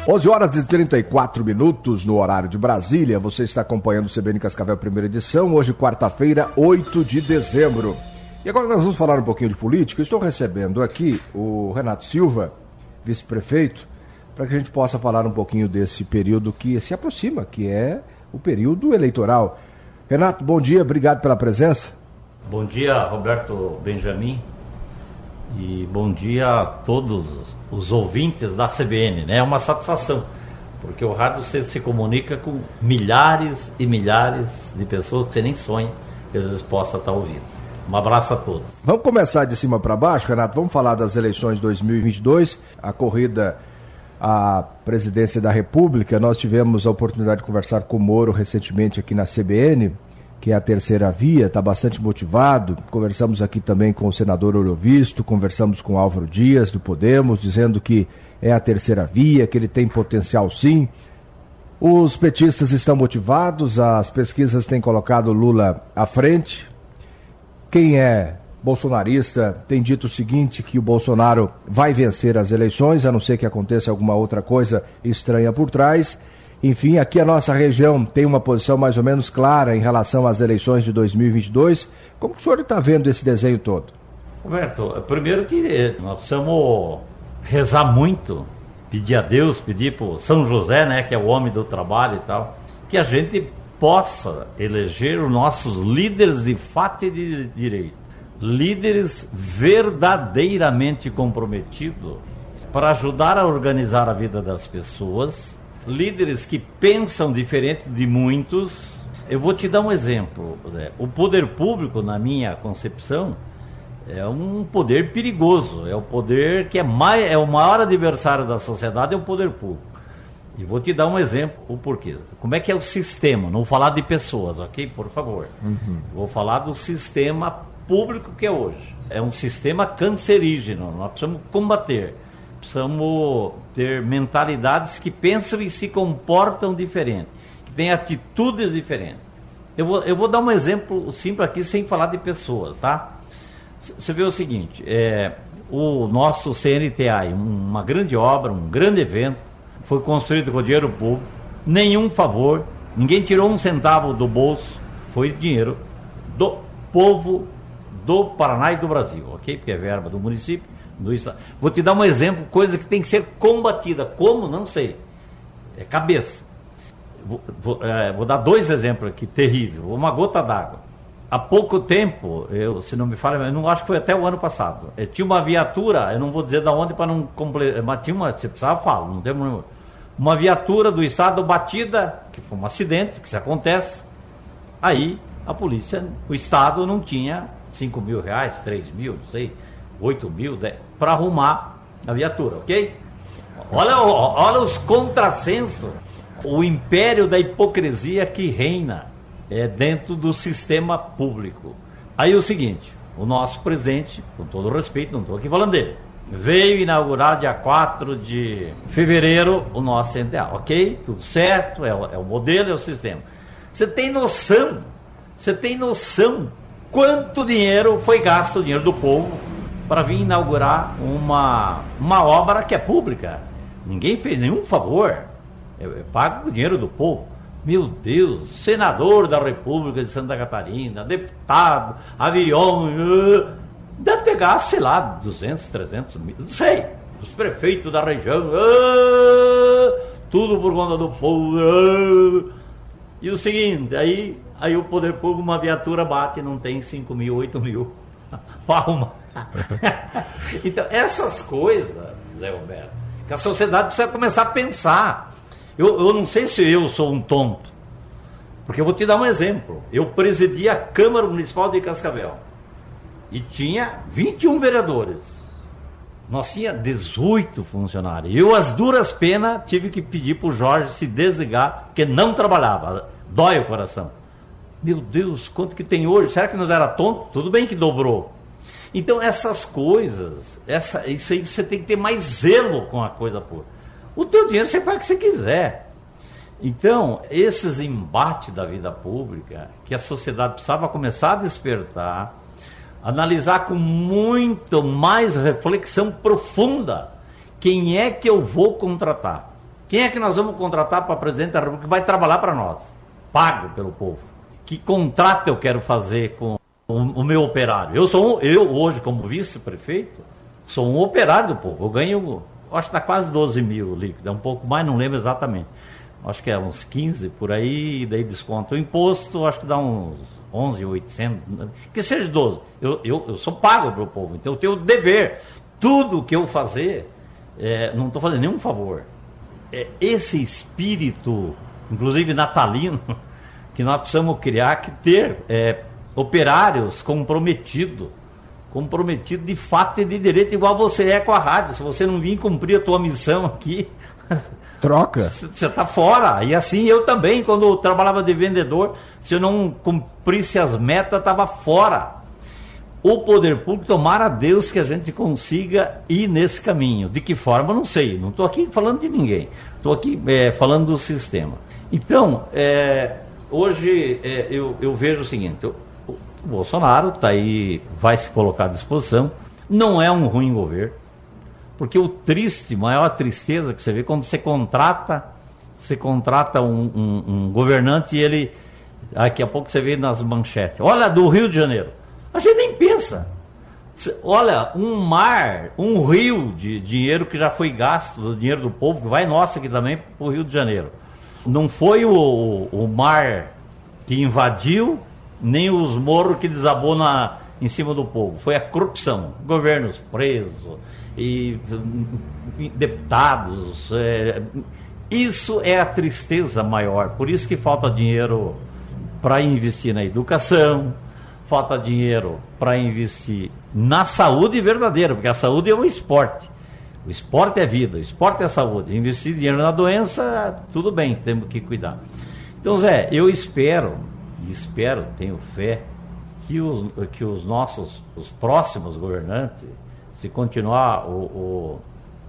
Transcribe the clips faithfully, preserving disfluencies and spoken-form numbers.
onze horas e trinta e quatro minutos no horário de Brasília. Você está acompanhando o C B N Cascavel, primeira edição, hoje quarta-feira, oito de dezembro. E agora nós vamos falar um pouquinho de política. Eu estou recebendo aqui o Renato Silva, vice-prefeito, para que a gente possa falar um pouquinho desse período que se aproxima, que é o período eleitoral. Renato, bom dia, obrigado pela presença. Bom dia, Roberto Benjamin, e bom dia a todos os ouvintes da C B N, né? É uma satisfação, porque o rádio se, se comunica com milhares e milhares de pessoas que você nem sonha que às vezes possa estar ouvindo. Um abraço a todos. Vamos começar de cima para baixo, Renato, vamos falar das eleições de dois mil e vinte e dois, a corrida à presidência da República. Nós tivemos a oportunidade de conversar com o Moro recentemente aqui na C B N, que é a terceira via, está bastante motivado. Conversamos aqui também com o senador Orovisto, conversamos com o Álvaro Dias, do Podemos, dizendo que é a terceira via, que ele tem potencial sim. Os petistas estão motivados, as pesquisas têm colocado Lula à frente. Quem é bolsonarista tem dito o seguinte, que o Bolsonaro vai vencer as eleições, a não ser que aconteça alguma outra coisa estranha por trás. Enfim, aqui a nossa região tem uma posição mais ou menos clara em relação às eleições de dois mil e vinte e dois. Como que o senhor está vendo esse desenho todo? Roberto, primeiro que nós precisamos rezar muito, pedir a Deus, pedir para São José, né, que é o homem do trabalho e tal, que a gente possa eleger os nossos líderes de fato e de direito, líderes verdadeiramente comprometidos para ajudar a organizar a vida das pessoas, líderes que pensam diferente de muitos. Eu vou te dar um exemplo, né? O poder público, na minha concepção, é um poder perigoso, é o poder que é, mais, é o maior adversário da sociedade, é o poder público. E vou te dar um exemplo, o porquê. Como é que é o sistema? Não vou falar de pessoas, ok? Por favor. Uhum. Vou falar do sistema público que é hoje. É um sistema cancerígeno, nós precisamos combater. Precisamos ter mentalidades que pensam e se comportam diferente, que têm atitudes diferentes. Eu vou, eu vou dar um exemplo simples aqui, sem falar de pessoas, tá? Você vê o seguinte, é, o nosso C N T A, uma grande obra, um grande evento, foi construído com dinheiro público, nenhum favor, ninguém tirou um centavo do bolso, foi dinheiro do povo do Paraná e do Brasil, ok? Porque é verba do município, do estado. Vou te dar um exemplo, coisa que tem que ser combatida. Como? Não sei. É cabeça. Vou, vou, é, vou dar dois exemplos aqui, terrível. Uma gota d'água. Há pouco tempo, eu, se não me falha, eu não acho que foi até o ano passado, eu tinha uma viatura, eu não vou dizer de onde para não completar, mas tinha uma, se precisava, falo, não tem problema. Uma viatura do estado batida, que foi um acidente, que isso acontece, aí a polícia, o estado não tinha cinco mil reais, três mil, não sei, oito mil, para arrumar a viatura, ok? Olha, olha os contrassensos, o império da hipocrisia que reina é, dentro do sistema público. Aí o seguinte, o nosso presidente, com todo respeito, não estou aqui falando dele, veio inaugurar dia quatro de fevereiro o nosso C N T A, ok? Tudo certo, é o, é o modelo, é o sistema. Você tem noção, você tem noção quanto dinheiro foi gasto, o dinheiro do povo, para vir inaugurar uma, uma obra que é pública? Ninguém fez nenhum favor, é, é pago com o dinheiro do povo. Meu Deus, senador da República de Santa Catarina, deputado, avião, uh, deve ter gasto, sei lá, duzentos, trezentos mil, não sei, os prefeitos da região, uh, tudo por conta do povo. Uh, e o seguinte, aí, aí o poder público, uma viatura bate, não tem cinco mil, oito mil, palma. Então, essas coisas, Zé Roberto, que a sociedade precisa começar a pensar. Eu, eu não sei se eu sou um tonto, porque eu vou te dar um exemplo. Eu presidi a Câmara Municipal de Cascavel e tinha vinte e um vereadores. Nós tínhamos dezoito funcionários. Eu, às duras penas, tive que pedir para o Jorge se desligar, porque não trabalhava. Dói o coração. Meu Deus, quanto que tem hoje? Será que nós era tonto? Tudo bem que dobrou. Então, essas coisas, essa, isso aí você tem que ter mais zelo com a coisa pura. O teu dinheiro você faz o que você quiser. Então, esses embates da vida pública, que a sociedade precisava começar a despertar, analisar com muito mais reflexão profunda quem é que eu vou contratar. Quem é que nós vamos contratar para presidente da República que vai trabalhar para nós? Pago pelo povo. Que contrato eu quero fazer com o, o meu operário? Eu sou um, eu hoje, como vice-prefeito, sou um operário do povo. Eu ganho, acho que dá quase doze mil líquido, é um pouco mais, não lembro exatamente. Acho que é uns quinze por aí, daí desconto o imposto, acho que dá uns onze mil e oitocentos, que seja doze. Eu, eu, eu sou pago para o povo, então eu tenho o dever. Tudo que eu fazer, é, não estou fazendo nenhum favor. É esse espírito, inclusive natalino, que nós precisamos criar, que ter é, operários comprometidos, comprometidos de fato e de direito, igual você é com a rádio. Se você não vir cumprir a tua missão aqui... Troca. Você está fora. E assim eu também, quando eu trabalhava de vendedor, se eu não cumprisse as metas, estava fora. O poder público, tomara a Deus que a gente consiga ir nesse caminho. De que forma, não sei. Não estou aqui falando de ninguém. Estou aqui é, falando do sistema. Então, é, hoje é, eu, eu vejo o seguinte, eu, o Bolsonaro está aí, vai se colocar à disposição. Não é um ruim governo. Porque o triste, maior tristeza que você vê, quando você contrata, você contrata um, um, um governante e ele, daqui a pouco você vê nas manchetes, olha, do Rio de Janeiro. A gente nem pensa. Olha, um mar, um rio de dinheiro que já foi gasto, do dinheiro do povo, que vai nosso aqui também para o Rio de Janeiro. Não foi o, o mar que invadiu, nem os morros que desabou na, em cima do povo. Foi a corrupção, governos presos, e deputados, é, isso é a tristeza maior, por isso que falta dinheiro para investir na educação, falta dinheiro para investir na saúde verdadeira, porque a saúde é um esporte, o esporte é vida, o esporte é saúde, investir dinheiro na doença, tudo bem, temos que cuidar. Então, Zé, eu espero, espero, tenho fé, que os, que os nossos, os próximos governantes, se continuar o, o,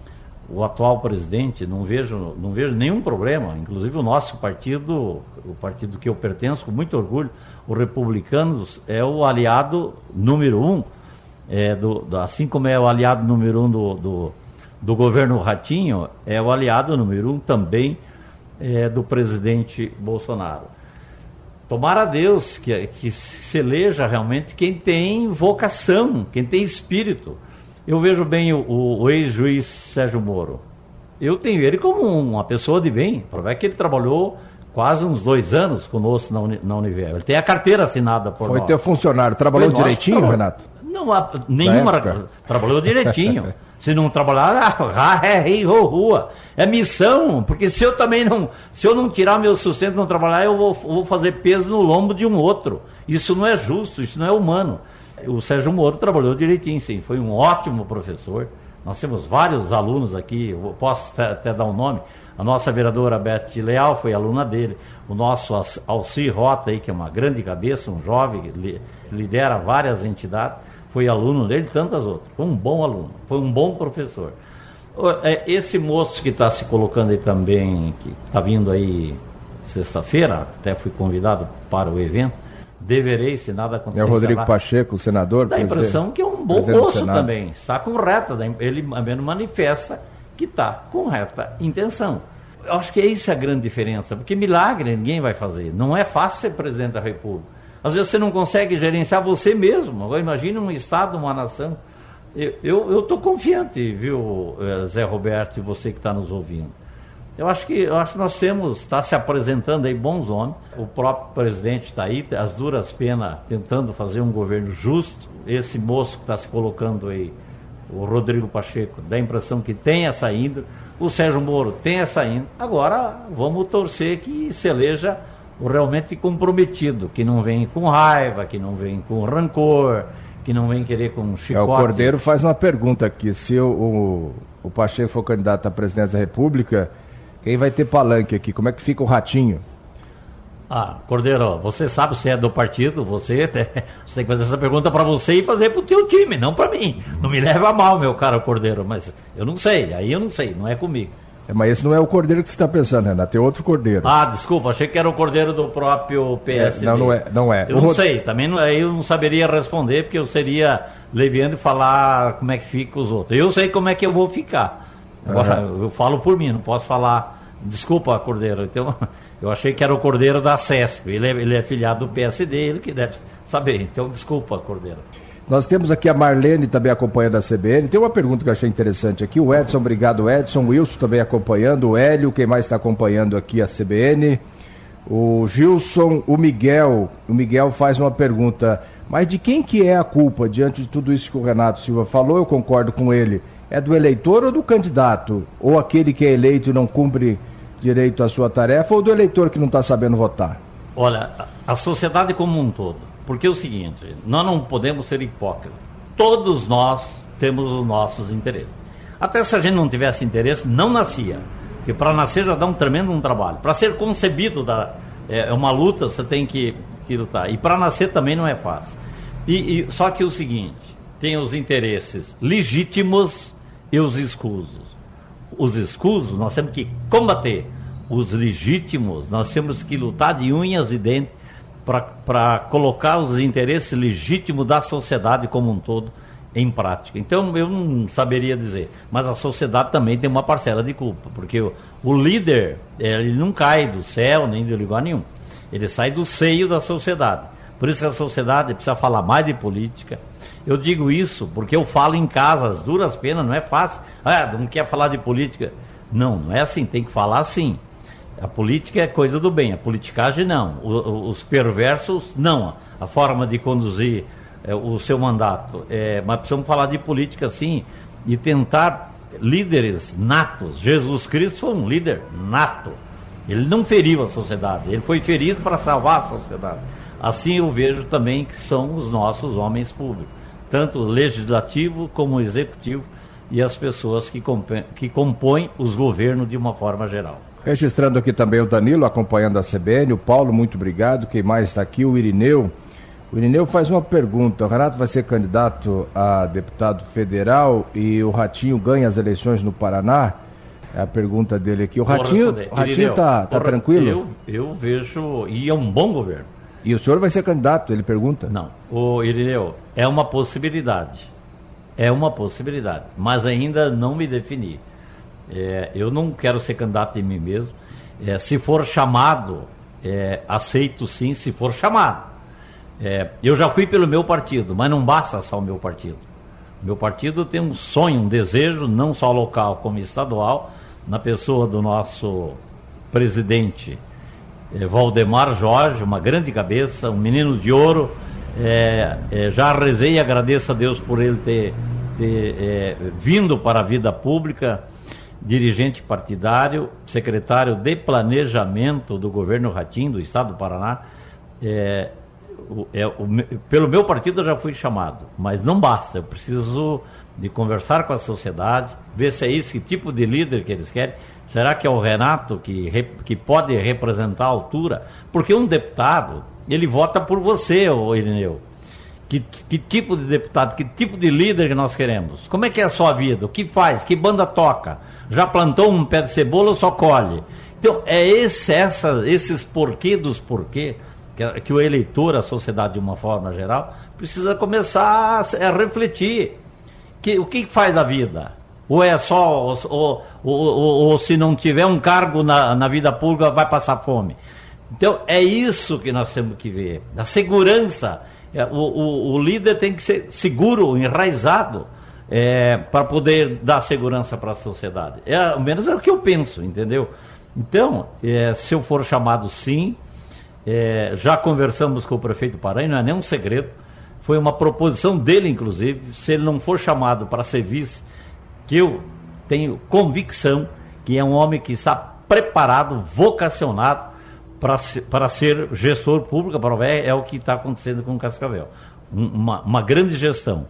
o atual presidente, não vejo, não vejo nenhum problema. Inclusive o nosso partido, o partido que eu pertenço, com muito orgulho, os Republicanos, é o aliado número um, é, do, do, assim como é o aliado número um do, do, do governo Ratinho, é o aliado número um também é, do presidente Bolsonaro. Tomara a Deus que, que se eleja realmente quem tem vocação, quem tem espírito. Eu vejo bem o, o, o ex-juiz Sérgio Moro. Eu tenho ele como uma pessoa de bem. Prova é que ele trabalhou quase uns dois anos conosco na, Uni, na Univer. Ele tem a carteira assinada por Foi nós. Foi teu funcionário. Trabalhou Foi direitinho, nosso, Renato? Não, há nenhuma. Trabalhou direitinho. Se não trabalhar, ah, é rei ou rua. É missão, porque se eu também não, se eu não tirar meu sustento e não trabalhar, eu vou, vou fazer peso no lombo de um outro. Isso não é justo, isso não é humano. O Sérgio Moro trabalhou direitinho, sim, foi um ótimo professor. Nós temos vários alunos aqui, eu posso até, até dar um nome. A nossa vereadora Beth Leal foi aluna dele. O nosso Alci Rota, aí, que é uma grande cabeça, um jovem, que lidera várias entidades, foi aluno dele e tantas outras. Foi um bom aluno, foi um bom professor. Esse moço que está se colocando aí também, que está vindo aí sexta-feira, até fui convidado para o evento, deverei, se nada acontecer. É o Rodrigo Pacheco, o senador. Dá a impressão que é um bom moço também. Está com reta, ele manifesta que está com reta intenção. Eu acho que é isso a grande diferença, porque milagre ninguém vai fazer. Não é fácil ser presidente da República. Às vezes você não consegue gerenciar você mesmo. Agora imagine um estado, uma nação. Eu estou confiante, viu, Zé Roberto, e você que está nos ouvindo. Eu acho que, eu acho que nós temos, está se apresentando aí bons homens, o próprio presidente está aí, as duras penas, tentando fazer um governo justo. Esse moço que está se colocando aí, o Rodrigo Pacheco, dá a impressão que tem essa índole, o Sérgio Moro tem essa índole. Agora vamos torcer que se eleja o realmente comprometido, que não vem com raiva, que não vem com rancor, que não vem querer com chicote. É, o Cordeiro faz uma pergunta aqui, se o, o, o Pacheco for candidato à presidência da República, quem vai ter palanque aqui? Como é que fica o Ratinho? Ah, Cordeiro, você sabe se é do partido, você, te, você tem que fazer essa pergunta para você e fazer para o teu time, não para mim. Não me leva a mal, meu caro Cordeiro, mas eu não sei, aí eu não sei, não é comigo. É, mas esse não é o Cordeiro que você está pensando, Renato, tem outro Cordeiro. Ah, desculpa, achei que era o Cordeiro do próprio P S D. É, não, não é. Não é. Eu o não Rod... sei, também não, aí eu não saberia responder, porque eu seria leviano e falar como é que fica os outros. Eu sei como é que eu vou ficar. Agora, uhum. eu falo por mim, não posso falar Desculpa, Cordeiro, então, eu achei que era o Cordeiro da SESP, ele é, ele é filiado do P S D, ele que deve saber, então desculpa, Cordeiro. Nós temos aqui a Marlene também acompanhando a C B N. Tem uma pergunta que eu achei interessante aqui. O Edson, obrigado Edson. O Wilson também acompanhando. O Hélio, quem mais está acompanhando aqui a C B N? O Gilson, o Miguel. O Miguel faz uma pergunta. Mas de quem que é a culpa diante de tudo isso que o Renato Silva falou? Eu concordo com ele. É do eleitor ou do candidato? Ou aquele que é eleito e não cumpre direito à sua tarefa? Ou do eleitor que não está sabendo votar? Olha, a sociedade como um todo. Porque é o seguinte, nós não podemos ser hipócritas. Todos nós temos os nossos interesses. Até se a gente não tivesse interesse, não nascia. Porque para nascer já dá um tremendo um trabalho. Para ser concebido, dá, é uma luta, você tem que, que lutar. E para nascer também não é fácil. E, e, só que é o seguinte, tem os interesses legítimos e os escusos. Os escusos nós temos que combater. Os legítimos nós temos que lutar de unhas e dentes para colocar os interesses legítimos da sociedade como um todo em prática. Então, eu não saberia dizer, mas a sociedade também tem uma parcela de culpa, porque o, o líder, ele não cai do céu, nem de lugar nenhum, ele sai do seio da sociedade. Por isso que a sociedade precisa falar mais de política. Eu digo isso porque eu falo em casa, as duras penas, não é fácil. Ah, não quer falar de política. Não, não é assim, tem que falar sim. A política é coisa do bem, a politicagem não, o, os perversos não, a forma de conduzir é, o seu mandato. É, mas precisamos falar de política sim e tentar líderes natos. Jesus Cristo foi um líder nato, ele não feriu a sociedade, ele foi ferido para salvar a sociedade. Assim eu vejo também que são os nossos homens públicos, tanto o legislativo como o executivo e as pessoas que compõem, que compõem os governos de uma forma geral. Registrando aqui também o Danilo, acompanhando a C B N, o Paulo, muito obrigado. Quem mais está aqui? O Irineu. O Irineu faz uma pergunta. O Renato vai ser candidato a deputado federal e o Ratinho ganha as eleições no Paraná? É a pergunta dele aqui. O Ratinho está tá tranquilo? Eu, eu vejo, e é um bom governo. E o senhor vai ser candidato, ele pergunta? Não, o Irineu, é uma possibilidade. É uma possibilidade, mas ainda não me defini. É, eu não quero ser candidato em mim mesmo. É, se for chamado, é, aceito sim, se for chamado. É, eu já fui pelo meu partido, mas não basta só o meu partido. O meu partido tem um sonho, um desejo, não só local como estadual, na pessoa do nosso presidente é, Valdemar Jorge, uma grande cabeça, um menino de ouro. É, é, já rezei e agradeço a Deus por ele ter, ter é, vindo para a vida pública. Dirigente partidário, secretário de planejamento do governo Ratinho, do estado do Paraná. É, o, é, o, pelo meu partido eu já fui chamado, mas não basta, eu preciso de conversar com a sociedade, ver se é isso, que tipo de líder que eles querem. Será que é o Renato que, que pode representar a altura? Porque um deputado, ele vota por você, ô Irineu. Que, que tipo de deputado, que tipo de líder que nós queremos? Como é que é a sua vida? O que faz? Que banda toca? Já plantou um pé de cebola ou só colhe? Então, é esse, essa, esses porquê dos porquê que, que o eleitor, a sociedade de uma forma geral, precisa começar a, a refletir. Que, o que faz da vida? Ou é só, ou, ou, ou, ou, ou se não tiver um cargo na, na vida pública, vai passar fome. Então, é isso que nós temos que ver. A segurança. O, o, o líder tem que ser seguro, enraizado, é, para poder dar segurança para a sociedade. É, ao menos é o que eu penso, entendeu? Então, é, se eu for chamado, sim, é, já conversamos com o prefeito Paranhos, não é nem um segredo, foi uma proposição dele, inclusive, se ele não for chamado para ser vice, que eu tenho convicção que é um homem que está preparado, vocacionado, para ser gestor público, para ver, é o que está acontecendo com o Cascavel. Uma, uma grande gestão.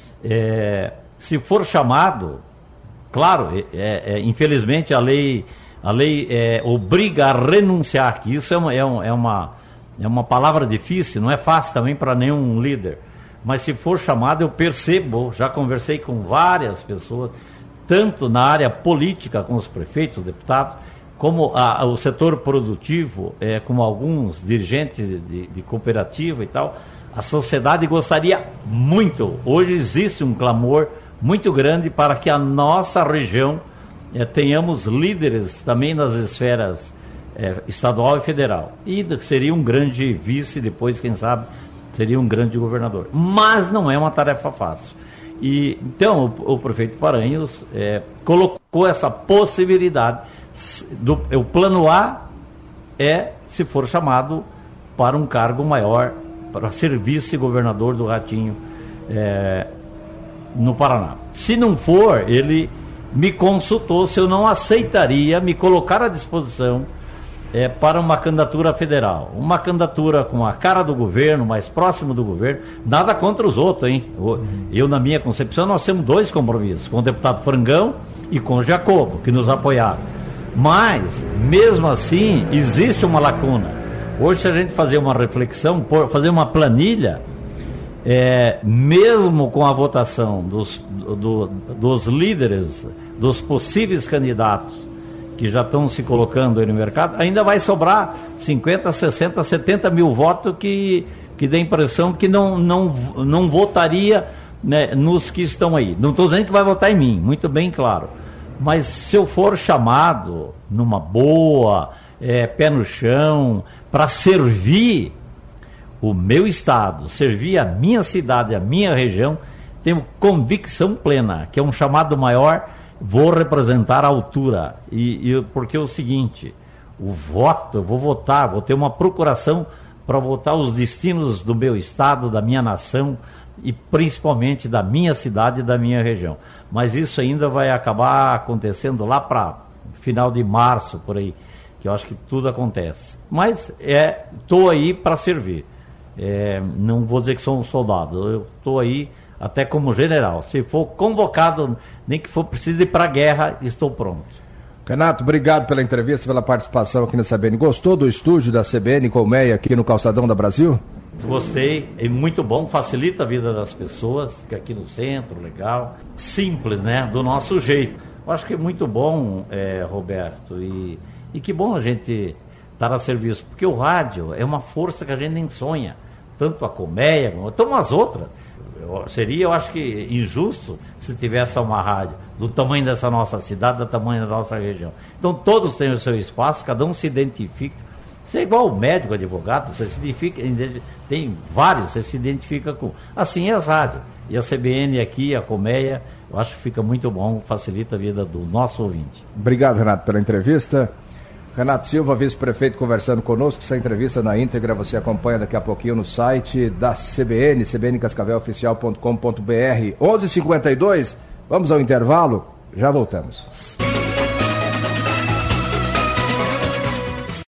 É, se for chamado, claro, é, é, infelizmente a lei, a lei é, obriga a renunciar, que isso é uma, é, um, é, uma, é uma palavra difícil, não é fácil também para nenhum líder. Mas se for chamado, eu percebo, já conversei com várias pessoas, tanto na área política, com os prefeitos, deputados, como a, o setor produtivo, é, como alguns dirigentes de, de cooperativa e tal, a sociedade gostaria muito. Hoje existe um clamor muito grande para que a nossa região é, tenhamos líderes também nas esferas é, estadual e federal. E seria um grande vice, depois, quem sabe, seria um grande governador. Mas não é uma tarefa fácil. E, então, o, o prefeito Paranhos é, colocou essa possibilidade. Do, o plano A é, se for chamado para um cargo maior, para ser vice-governador do Ratinho é, no Paraná. Se não for, ele me consultou se eu não aceitaria me colocar à disposição é, para uma candidatura federal. Uma candidatura com a cara do governo, mais próximo do governo. Nada contra os outros, hein? Eu, na minha concepção, nós temos dois compromissos, com o deputado Frangão e com o Jacobo, que nos apoiaram. Mas, mesmo assim, existe uma lacuna. Hoje, se a gente fazer uma reflexão, fazer uma planilha, é, mesmo com a votação dos, do, dos líderes, dos possíveis candidatos que já estão se colocando aí no mercado, ainda vai sobrar cinquenta, sessenta, setenta mil votos que, que dá a impressão que não, não, não votaria, né, nos que estão aí. Não estou dizendo que vai votar em mim, muito bem claro. Mas se eu for chamado numa boa, é, pé no chão, para servir o meu estado, servir a minha cidade, a minha região, tenho convicção plena que é um chamado maior, vou representar a altura. E, e porque é o seguinte, o voto, eu vou votar, vou ter uma procuração para votar os destinos do meu estado, da minha nação e principalmente da minha cidade e da minha região. Mas isso ainda vai acabar acontecendo lá para final de março, por aí, que eu acho que tudo acontece. Mas estou é, aí para servir. É, não vou dizer que sou um soldado, eu estou aí até como general. Se for convocado, nem que for preciso ir para a guerra, estou pronto. Renato, obrigado pela entrevista, pela participação aqui na C B N. Gostou do estúdio da C B N Colmeia aqui no Calçadão da Brasil? Gostei, é muito bom, facilita a vida das pessoas, fica aqui no centro, legal, simples, né, do nosso jeito. Eu acho que é muito bom, é, Roberto, e, e que bom a gente estar a serviço, porque o rádio é uma força que a gente nem sonha, tanto a Colmeia, como as outras. Eu, seria, eu acho que, injusto se tivesse uma rádio do tamanho dessa nossa cidade, do tamanho da nossa região. Então todos têm o seu espaço, cada um se identifica. Você é igual o médico, advogado, você se identifica, tem vários, você se identifica com. Assim é as rádios. E a C B N aqui, a Colmeia, eu acho que fica muito bom, facilita a vida do nosso ouvinte. Obrigado, Renato, pela entrevista. Renato Silva, vice-prefeito, conversando conosco. Essa entrevista na íntegra você acompanha daqui a pouquinho no site da C B N, c b n cascavel oficial ponto com ponto b r. onze e cinquenta e dois, vamos ao intervalo, já voltamos.